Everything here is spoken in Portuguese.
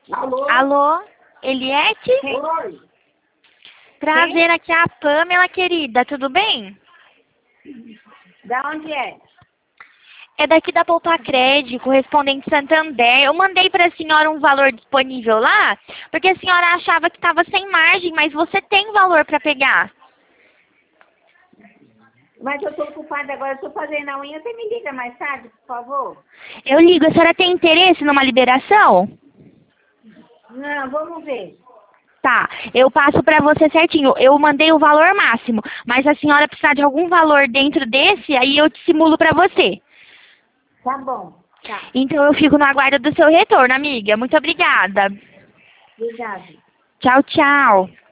Alô? Alô, Eliette? Oi. Prazer, aqui é a Pamela, querida, tudo bem? Da onde é? É daqui da Poupacred, correspondente Santander. Eu mandei para a senhora um valor disponível lá, porque a senhora achava que estava sem margem, mas você tem valor para pegar. Mas eu tô ocupada agora, eu tô fazendo a unha. Você me liga mais tarde, por favor? Eu ligo, a senhora tem interesse numa liberação? Não, vamos ver. Tá, eu passo para você certinho. Eu mandei o valor máximo, mas se a senhora precisar de algum valor dentro desse, aí eu te simulo para você. Tá bom. Tá. Então eu fico no aguardo do seu retorno, amiga. Muito obrigada. Obrigada. Tchau, tchau.